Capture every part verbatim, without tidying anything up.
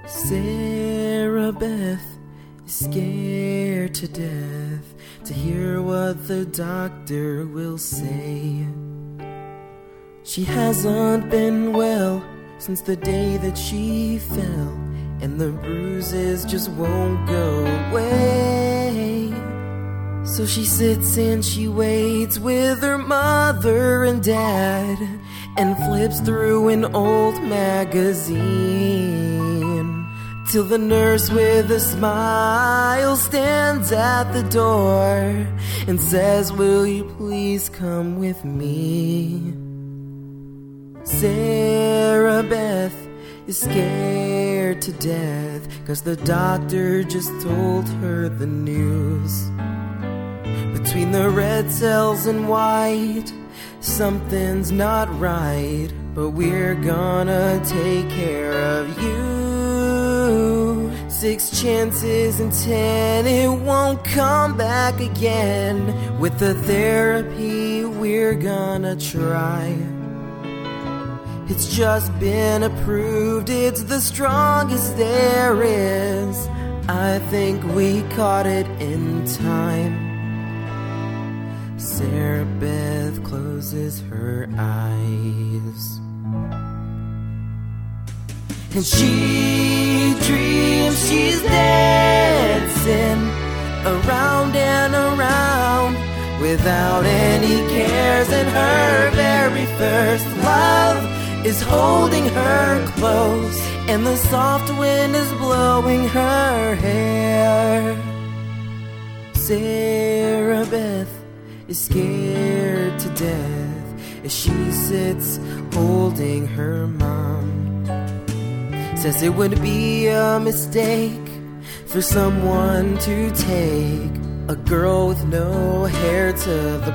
Sarah Beth is scared to death to hear what the doctor will say. She hasn't been well since the day that she fell, and the bruises just won't go away. So she sits and she waits with her mother and dad, and flips through an old magazine, till the nurse with a smile stands at the door and says, "Will you please come with me?" Sarah Beth is scared to death 'cause the doctor just told her the news. Between the red cells and white, something's not right, but we're gonna take care of you. Six chances in ten, it won't come back again. With the therapy we're gonna try, it's just been approved, it's the strongest there is. I think we caught it in time. Sarah Beth closes her eyes, and she dreams she's dancing around and around without any cares, and her very first love is holding her close, and the soft wind is blowing her hair. Sarah Beth is scared to death as she sits holding her mom. Says it would be a mistake for someone to take a girl with no hair to the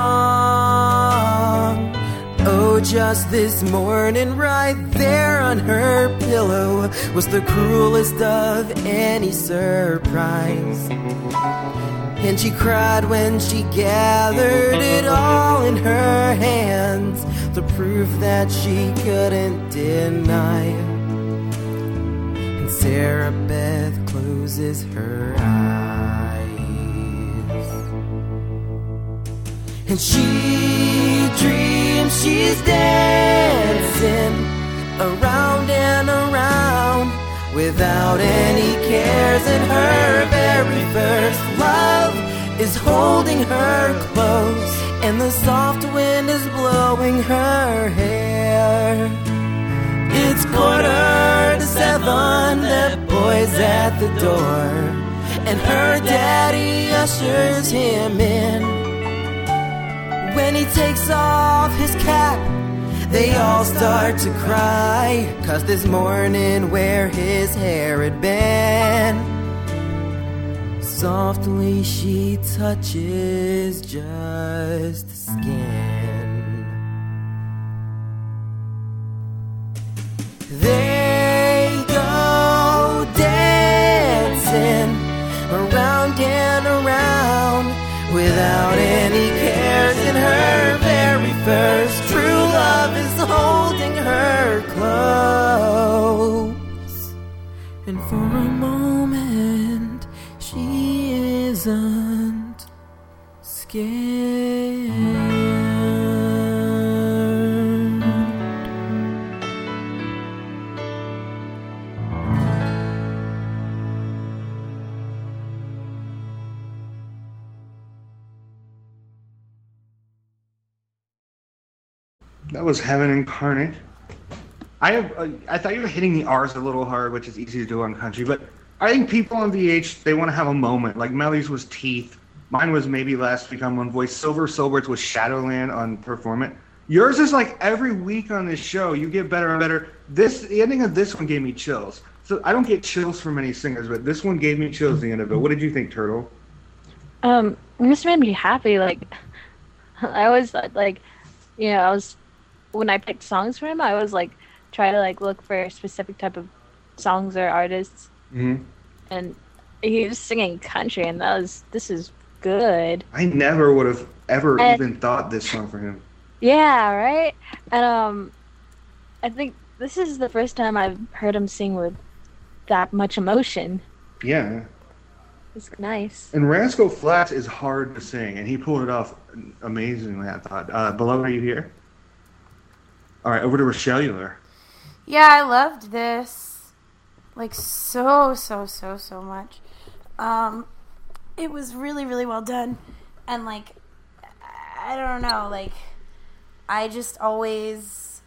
prom. Oh, just this morning right there on her pillow was the cruelest of any surprise. And she cried when she gathered it all in her hands, the proof that she couldn't deny. And Sarah Beth closes her eyes, and she dreams she's dancing around and around without any cares, and her very first love is holding her close, and the soft wind is blowing her hair. It's quarter to seven, that boy's at the door, and her daddy ushers him in. When he takes off his cap, they all start to cry, 'cause this morning where his hair had been, softly she touches just the skin. They go dancing around and around without any cares, and her very first true love is holding her close. And for a moment she isn't scared. That was Heaven Incarnate. I have. Uh, I thought you were hitting the R's a little hard, which is easy to do on country. But I think people on V H, they want to have a moment. Like Melly's was Teeth. Mine was maybe last week on One Voice. Silver Silbert's was Shadowland on Perform It. Yours is like every week on this show, you get better and better. This the ending of this one gave me chills. So I don't get chills from many singers, but this one gave me chills at the end of it. What did you think, Turtle? Um, it just made me happy. Like I was like, you know, I was. When I picked songs for him, I was like try to like look for a specific type of songs or artists, mm-hmm. and he was singing country, and that was this is good. I never would have ever and, even thought this song for him. Yeah, right. And um, I think this is the first time I've heard him sing with that much emotion. Yeah. It's nice. And Rascal Flatts is hard to sing, and he pulled it off amazingly, I thought. Uh, Beloved, are you here? All right, over to Rochelle Euler. Yeah, I loved this. Like, so, so, so, so much. Um, it was really, really well done. And, like, I don't know, like, I just always...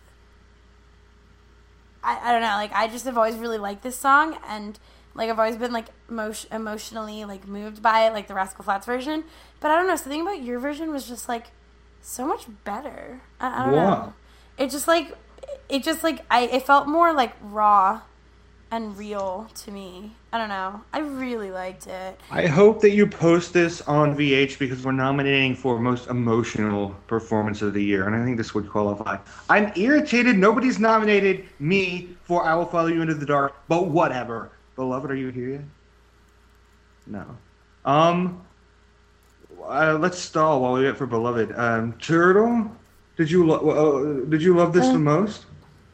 I, I don't know, like, I just have always really liked this song, and... Like, I've always been, like, emotion- emotionally, like, moved by it, like, the Rascal Flatts version. But I don't know, something about your version was just, like, so much better. I, I don't wow. know. It just, like, it just, like, I it felt more, like, raw and real to me. I don't know. I really liked it. I hope that you post this on V H because we're nominating for most emotional performance of the year, and I think this would qualify. I'm irritated nobody's nominated me for I Will Follow You Into the Dark, but whatever. Beloved, are you here yet? No. Um, uh, let's stall while we wait for Beloved. Um, Turtle, did you lo- uh, did you love this uh, the most?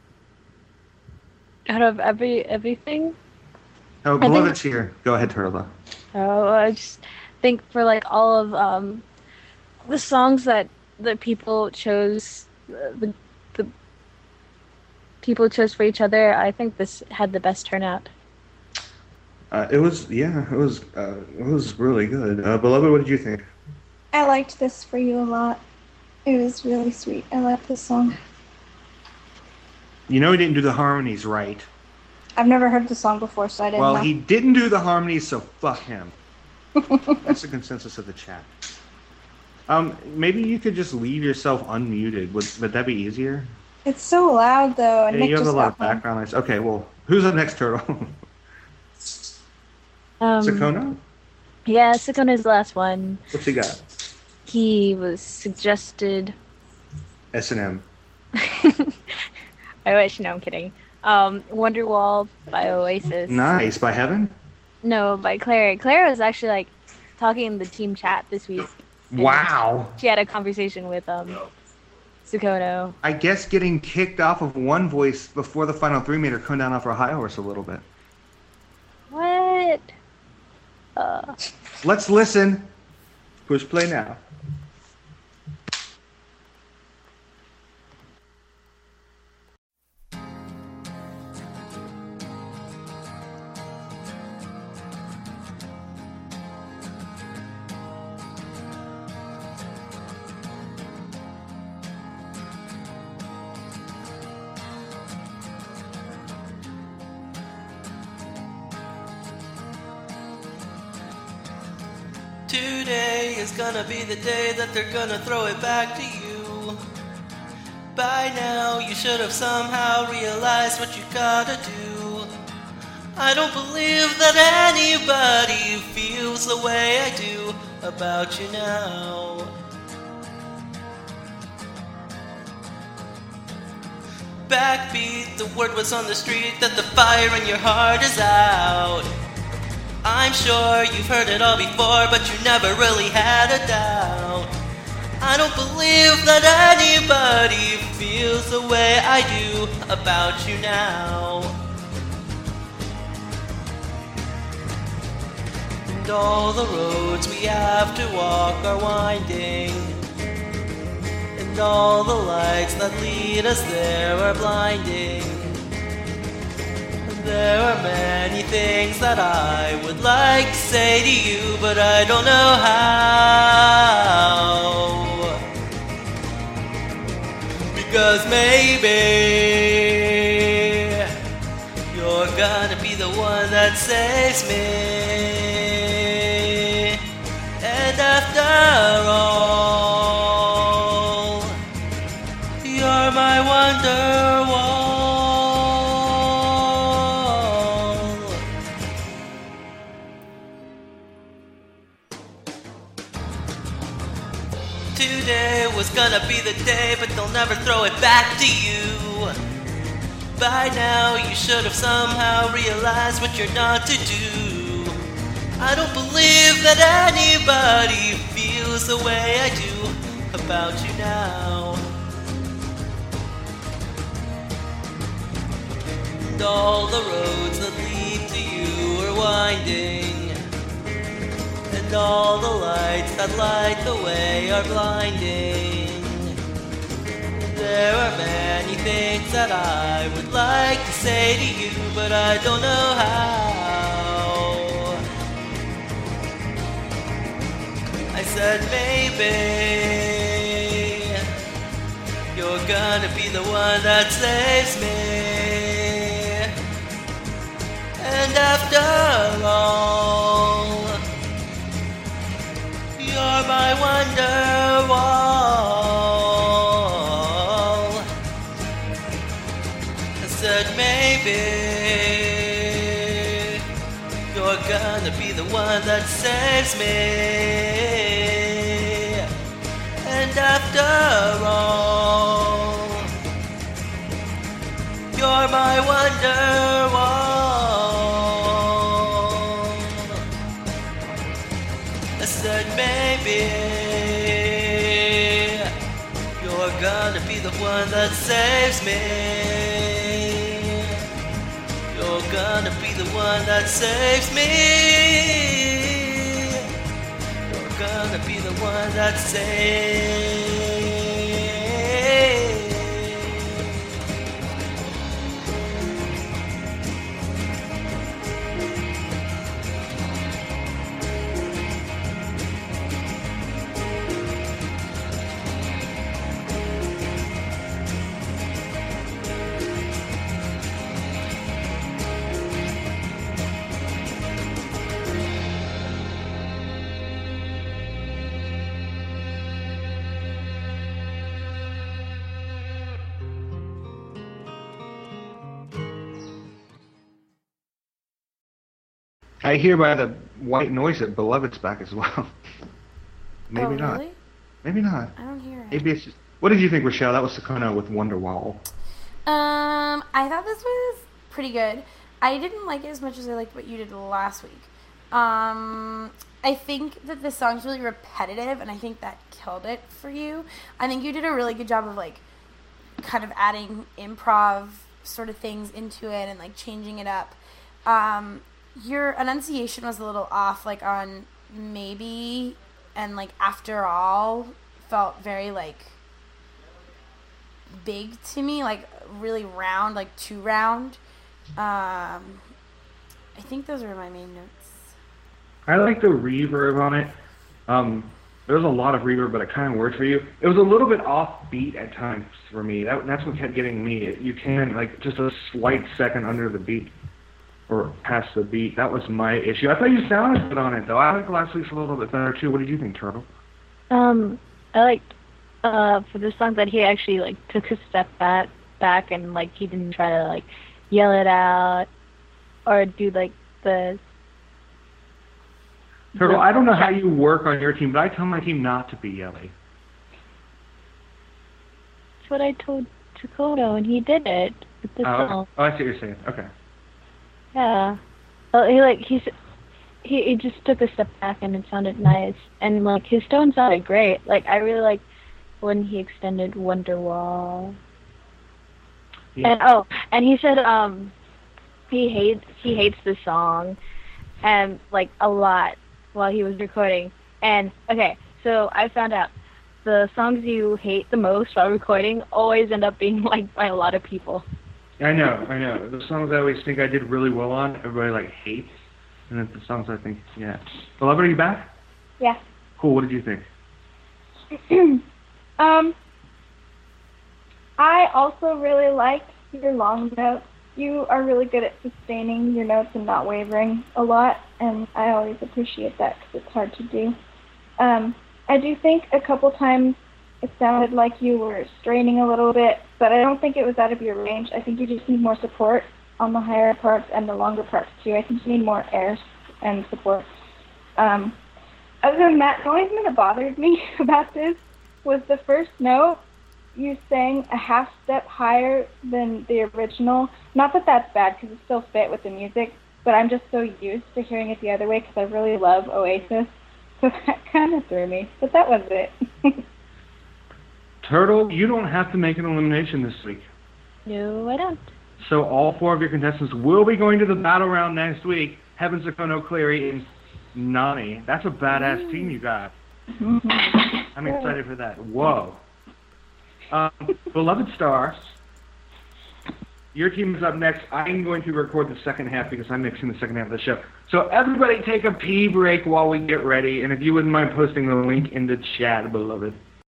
Out of every everything. Oh, Beloved's think, here. Go ahead, Turtle. Oh, I just think for like all of um, the songs that the people chose, uh, the the people chose for each other. I think this had the best turnout. Uh, it was, yeah, it was, uh, it was really good. Uh, Beloved, what did you think? I liked this for you a lot. It was really sweet. I like this song. You know he didn't do the harmonies right. I've never heard the song before, so I didn't well, know. Well, he didn't do the harmonies, so fuck him. That's the consensus of the chat. Um, maybe you could just leave yourself unmuted. Would, would that be easier? It's so loud, though. And yeah, Nick you have just a lot of got home. background noise. Okay, well, who's up next, Turtle? Um, Sakona? Yeah, Sakona's the last one. What's he got? He was suggested... S and M. I wish, no, I'm kidding. Um, Wonderwall by Oasis. Nice, by Heaven? No, by Claire. Claire was actually, like, talking in the team chat this week. Wow. She had a conversation with um, Sukono. I guess getting kicked off of One Voice before the final three made her come down off her high horse a little bit. What? Uh. Let's listen. Push play now. Today is gonna be the day that they're gonna throw it back to you. By now you should have somehow realized what you gotta do. I don't believe that anybody feels the way I do about you now. Backbeat, the word was on the street that the fire in your heart is out. I'm sure you've heard it all before, but you never really had a doubt. I don't believe that anybody feels the way I do about you now. And all the roads we have to walk are winding, and all the lights that lead us there are blinding. There are many things that I would like to say to you, but I don't know how. Because maybe you're gonna be the one that saves me. And after all, you're my Wonderwall. Today was gonna be the day, but they'll never throw it back to you. By now you should have somehow realized what you're not to do. I don't believe that anybody feels the way I do about you now. And all the roads that lead to to you were winding, and all the lights that light the way are blinding. There are many things that I would like to say to you, but I don't know how. I said maybe you're gonna be the one that saves me. And after all, you're my wonder wall. I said maybe you're gonna be the one that saves me. And after all, you're my wonder wall. I said maybe you're gonna be the one that saves me. You're gonna be the one that saves me. You're gonna be the one that saves. I hear by the white noise that Beloved's back as well. Maybe oh, not. Really? Maybe not. I don't hear it. Maybe it's just... What did you think, Rochelle? That was Sakuna with Wonderwall. Um, I thought this was pretty good. I didn't like it as much as I liked what you did last week. Um, I think that the song's really repetitive, and I think that killed it for you. I think you did a really good job of, like, kind of adding improv sort of things into it and, like, changing it up. Um, your enunciation was a little off, like, on maybe and, like, after all felt very, like, big to me, like, really round, like, too round. Um, I think those are my main notes. I like the reverb on it. Um, there was a lot of reverb, but it kind of worked for you. It was a little bit offbeat at times for me. That, that's what kept getting me. You can, like, just a slight second under the beat or past the beat. That was my issue. I thought you sounded good on it, though. I like last week's a little bit better, too. What did you think, Turtle? Um, I liked, uh, for the song that he actually, like, took a step back, back and, like, he didn't try to, like, yell it out or do, like, the... Turtle, the, I don't know how you work on your team, but I tell my team not to be yelly. That's what I told Takoto, and he did it with the oh, song. Okay. Oh, I see what you're saying. Okay. Yeah. Well, he, like, he's... He, he just took a step back and it sounded nice. And, like, his tone sounded great. Like, I really liked when he extended Wonderwall. Yeah. And, oh, and he said, um, he hates, he hates the song, and, like, a lot while he was recording. And, okay, so I found out the songs you hate the most while recording always end up being liked by a lot of people. I know, I know. The songs I always think I did really well on, everybody, like, hates. And then the songs I think, yeah. Beloved, are you back? Yeah. Cool, what did you think? um, I also really liked your long notes. You are really good at sustaining your notes and not wavering a lot, and I always appreciate that because it's hard to do. Um, I do think a couple times it sounded like you were straining a little bit, but I don't think it was out of your range. I think you just need more support on the higher parts and the longer parts too. I think you need more air and support. Um, other than that, the only thing that bothered me about this was the first note. You sang a half step higher than the original. Not that that's bad because it still fit with the music, but I'm just so used to hearing it the other way because I really love Oasis. So that kind of threw me. But that was it. Turtle, you don't have to make an elimination this week. No, I don't. So all four of your contestants will be going to the battle round next week. Heaven Sakono, Cleary, and Nani. That's a badass mm. team you got. I'm excited for that. Whoa. Um, Beloved Stars, your team is up next. I'm going to record the second half because I'm mixing the second half of the show. So everybody take a pee break while we get ready. And if you wouldn't mind posting the link in the chat, Beloved.